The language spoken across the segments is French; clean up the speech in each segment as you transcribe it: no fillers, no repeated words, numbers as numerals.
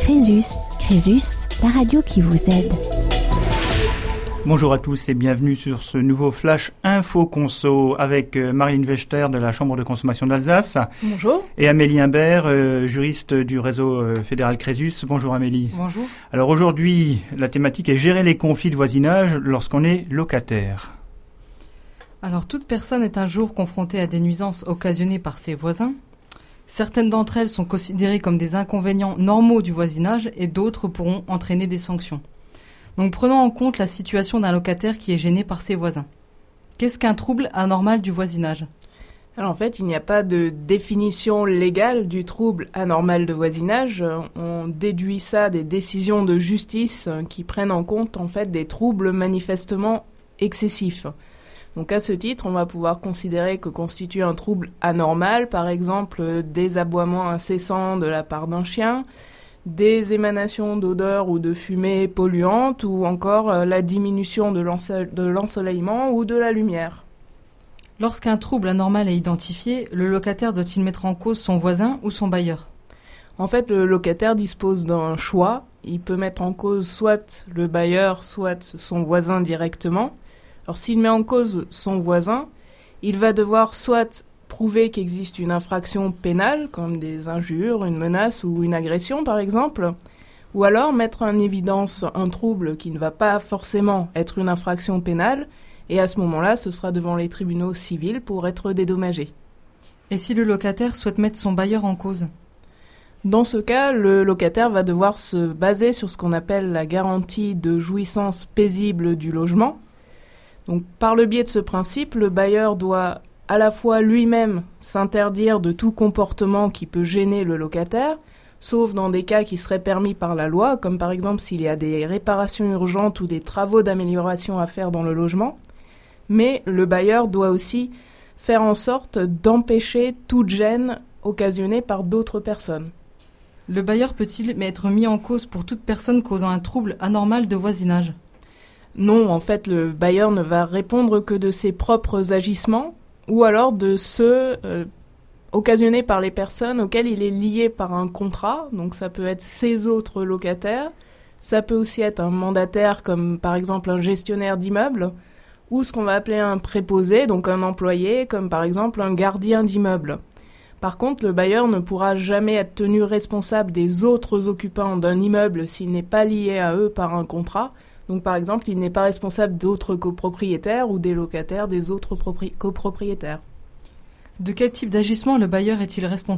Crésus, la radio qui vous aide. Bonjour à tous et bienvenue sur ce nouveau Flash Info Conso avec Marlène Wechter de la Chambre de consommation d'Alsace. Bonjour. Et Amélie Imbert, juriste du réseau fédéral Crésus. Bonjour Amélie. Bonjour. Alors aujourd'hui, la thématique est gérer les conflits de voisinage lorsqu'on est locataire. Alors toute personne est un jour confrontée à des nuisances occasionnées par ses voisins. Certaines d'entre elles sont considérées comme des inconvénients normaux du voisinage et d'autres pourront entraîner des sanctions. Donc prenons en compte la situation d'un locataire qui est gêné par ses voisins. Qu'est-ce qu'un trouble anormal du voisinage ? Alors en fait, il n'y a pas de définition légale du trouble anormal de voisinage. On déduit ça des décisions de justice qui prennent en compte en fait des troubles manifestement excessifs. Donc à ce titre, on va pouvoir considérer que constitue un trouble anormal, par exemple des aboiements incessants de la part d'un chien, des émanations d'odeurs ou de fumée polluantes, ou encore la diminution de l'ensoleillement ou de la lumière. Lorsqu'un trouble anormal est identifié, le locataire doit-il mettre en cause son voisin ou son bailleur ? En fait, le locataire dispose d'un choix. Il peut mettre en cause soit le bailleur, soit son voisin directement. Alors s'il met en cause son voisin, il va devoir soit prouver qu'existe une infraction pénale, comme des injures, une menace ou une agression par exemple, ou alors mettre en évidence un trouble qui ne va pas forcément être une infraction pénale, et à ce moment-là, ce sera devant les tribunaux civils pour être dédommagé. Et si le locataire souhaite mettre son bailleur en cause ? Dans ce cas, le locataire va devoir se baser sur ce qu'on appelle la garantie de jouissance paisible du logement. Donc, par le biais de ce principe, le bailleur doit à la fois lui-même s'interdire de tout comportement qui peut gêner le locataire, sauf dans des cas qui seraient permis par la loi, comme par exemple s'il y a des réparations urgentes ou des travaux d'amélioration à faire dans le logement. Mais le bailleur doit aussi faire en sorte d'empêcher toute gêne occasionnée par d'autres personnes. Le bailleur peut-il être mis en cause pour toute personne causant un trouble anormal de voisinage ? Non, en fait, le bailleur ne va répondre que de ses propres agissements ou alors de ceux occasionnés par les personnes auxquelles il est lié par un contrat. Donc ça peut être ses autres locataires, ça peut aussi être un mandataire comme par exemple un gestionnaire d'immeuble ou ce qu'on va appeler un préposé, donc un employé comme par exemple un gardien d'immeuble. Par contre, le bailleur ne pourra jamais être tenu responsable des autres occupants d'un immeuble s'il n'est pas lié à eux par un contrat. Donc par exemple, il n'est pas responsable d'autres copropriétaires ou des locataires des autres copropriétaires. De quel type d'agissement le bailleur est-il responsable ?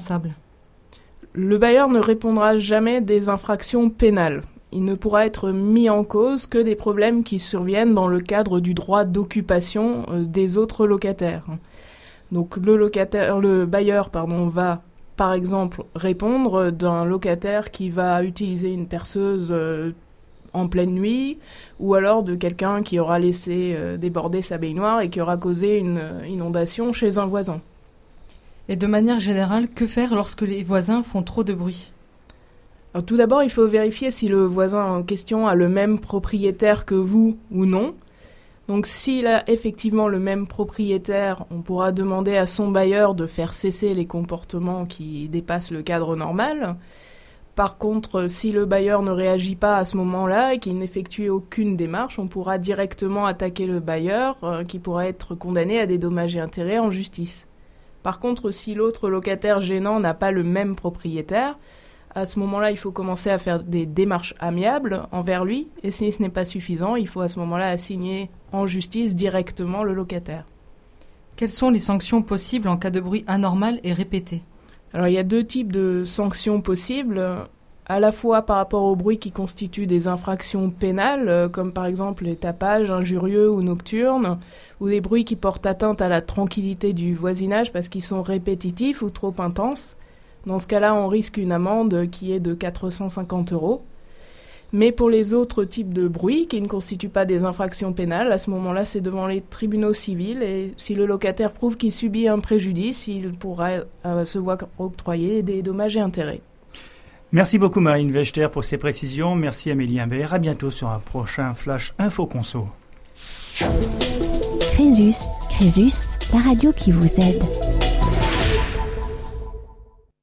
Le bailleur ne répondra jamais des infractions pénales. Il ne pourra être mis en cause que des problèmes qui surviennent dans le cadre du droit d'occupation des autres locataires. Donc le bailleur va par exemple répondre d'un locataire qui va utiliser une perceuse en pleine nuit, ou alors de quelqu'un qui aura laissé déborder sa baignoire et qui aura causé une inondation chez un voisin. Et de manière générale, que faire lorsque les voisins font trop de bruit ? Alors, tout d'abord, il faut vérifier si le voisin en question a le même propriétaire que vous ou non. Donc s'il a effectivement le même propriétaire, on pourra demander à son bailleur de faire cesser les comportements qui dépassent le cadre normal. Par contre, si le bailleur ne réagit pas à ce moment-là et qu'il n'effectue aucune démarche, on pourra directement attaquer le bailleur qui pourra être condamné à des dommages et intérêts en justice. Par contre, si l'autre locataire gênant n'a pas le même propriétaire, à ce moment-là, il faut commencer à faire des démarches amiables envers lui. Et si ce n'est pas suffisant, il faut à ce moment-là assigner en justice directement le locataire. Quelles sont les sanctions possibles en cas de bruit anormal et répété ? Alors il y a deux types de sanctions possibles, à la fois par rapport au bruit qui constitue des infractions pénales, comme par exemple les tapages injurieux ou nocturnes, ou des bruits qui portent atteinte à la tranquillité du voisinage parce qu'ils sont répétitifs ou trop intenses. Dans ce cas-là, on risque une amende qui est de 450 €. Mais pour les autres types de bruits qui ne constituent pas des infractions pénales, à ce moment-là, c'est devant les tribunaux civils. Et si le locataire prouve qu'il subit un préjudice, il pourra se voir octroyer des dommages et intérêts. Merci beaucoup Marlène Wechter pour ces précisions. Merci Amélie Imbert. À bientôt sur un prochain Flash Info Conso. Crésus, la radio qui vous aide.